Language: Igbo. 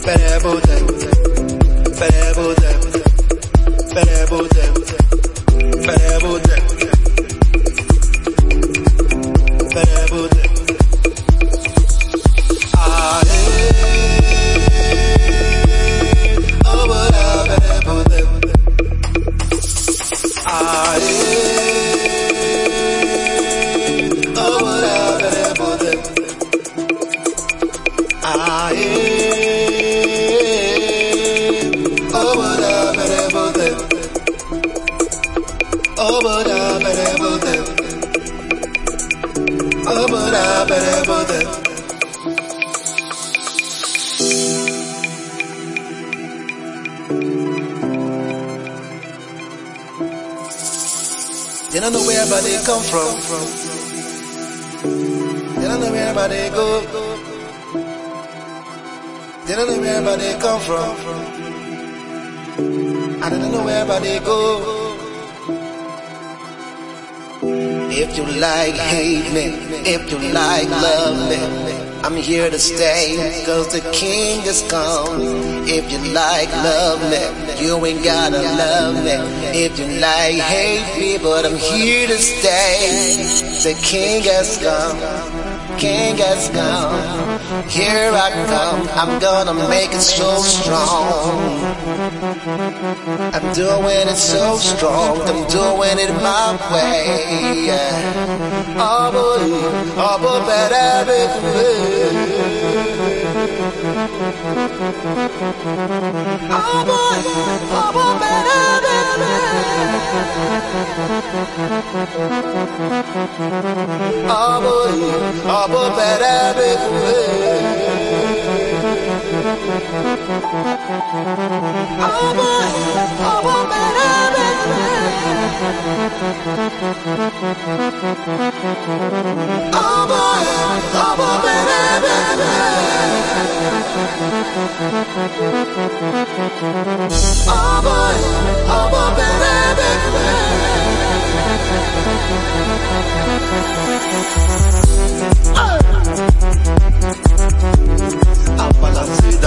They don't know where everybody come from. They don't know where everybody go. They don't know where everybody come from. And they don't know where everybody go. If you like, hate me. If you like, love me. I'm here to stay, cause the king has come. If you like, love me. You ain't gotta love me. If you like, hate me, but I'm here to stay. The king has come. King has come. Here I come. I'm gonna make it so strong. I'm doing it so strong. I'm doing it my way. Yeah. Oh boy, better make way. Oh boy, better make way. Oh boy, better make way. Oh boy, better make way. Oh boy, better make way. Oh boy, better make way. A balancida